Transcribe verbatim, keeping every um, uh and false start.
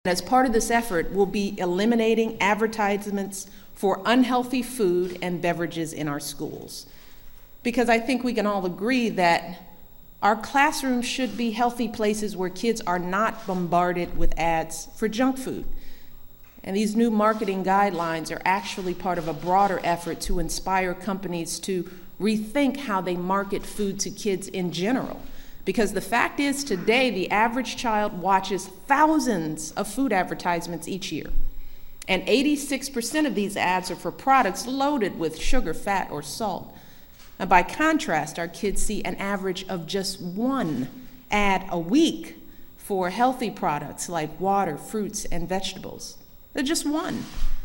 As part of this effort, we'll be eliminating advertisements for unhealthy food and beverages in our schools. Because I think we can all agree that our classrooms should be healthy places where kids are not bombarded with ads for junk food. And these new marketing guidelines are actually part of a broader effort to inspire companies to rethink how they market food to kids in general. Because the fact is, today, the average child watches thousands of food advertisements each year. And eighty-six percent of these ads are for products loaded with sugar, fat, or salt. And by contrast, our kids see an average of just one ad a week for healthy products like water, fruits, and vegetables. They're just one.